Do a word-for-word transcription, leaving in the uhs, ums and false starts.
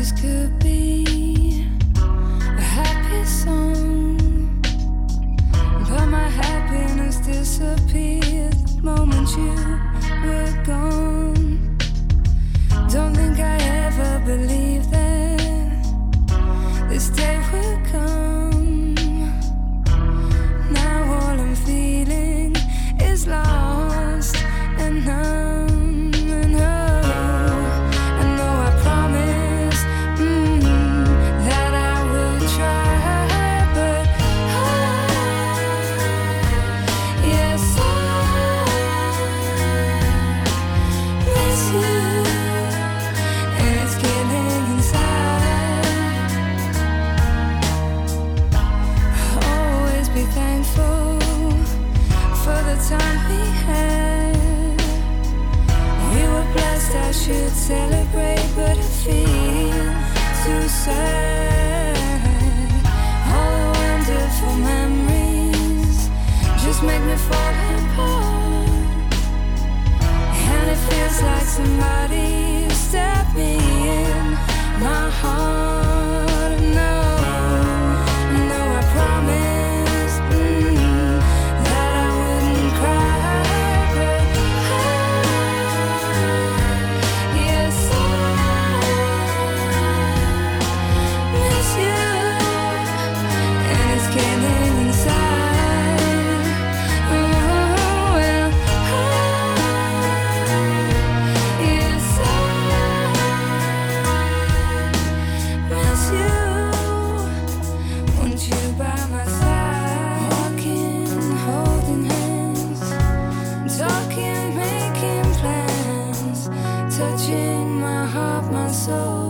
always could be a happy song, but my happiness disappeared the moment you were gone. Don't think I ever believed that this day would come. Now all I'm feeling is lost and numb. And oh, I know I promised mm, that I would try, but I, yes, I miss you, and it's killing inside. Always be thankful for the time we had. We were blessed, I should celebrate, but I feel too sad. All the wonderful memories just make me fall apart, and it feels like somebody stabbed me in my heart. No, no, I promised mm, that I wouldn't cry, but I, yes, I miss you, and it's killing inside. Oh, well, I, yes, I miss you. Want you by my side, walking, holding hands, talking, making plans, touching my heart, my soul.